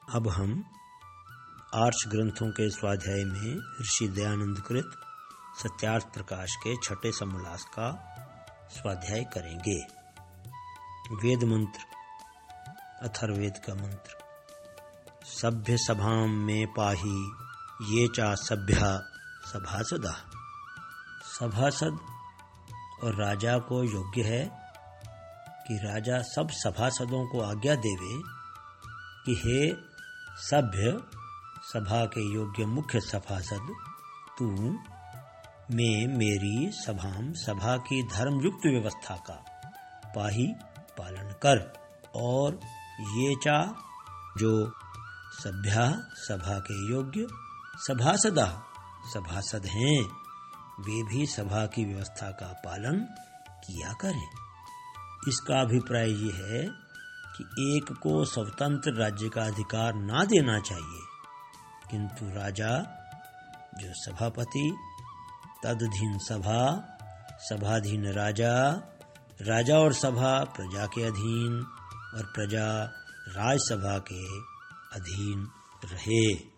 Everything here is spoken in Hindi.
अब हम आर्ष ग्रंथों के स्वाध्याय में ऋषि दयानंद कृत सत्यार्थ प्रकाश के छठे समोल्लास का स्वाध्याय करेंगे। वेद मंत्र अथर्ववेद का मंत्र। सभ्य सभाम में पाही ये चा सभ्या सभासदा। सभासद और राजा को योग्य है कि राजा सब सभासदों को आज्ञा देवे कि हे सभ्य सभा के योग्य मुख्य सभासद, तू में मेरी सभा की धर्मयुक्त व्यवस्था का पाही पालन कर, और ये चा जो सभ्या सभा के योग्य सभासदा सभासद हैं वे भी सभा की व्यवस्था का पालन किया करें। इसका अभिप्राय ये है कि एक को स्वतंत्र राज्य का अधिकार ना देना चाहिए, किंतु राजा जो सभापति तदधीन सभा, सभाधीन राजा, राजा और सभा प्रजा के अधीन और प्रजा राजसभा के अधीन रहे।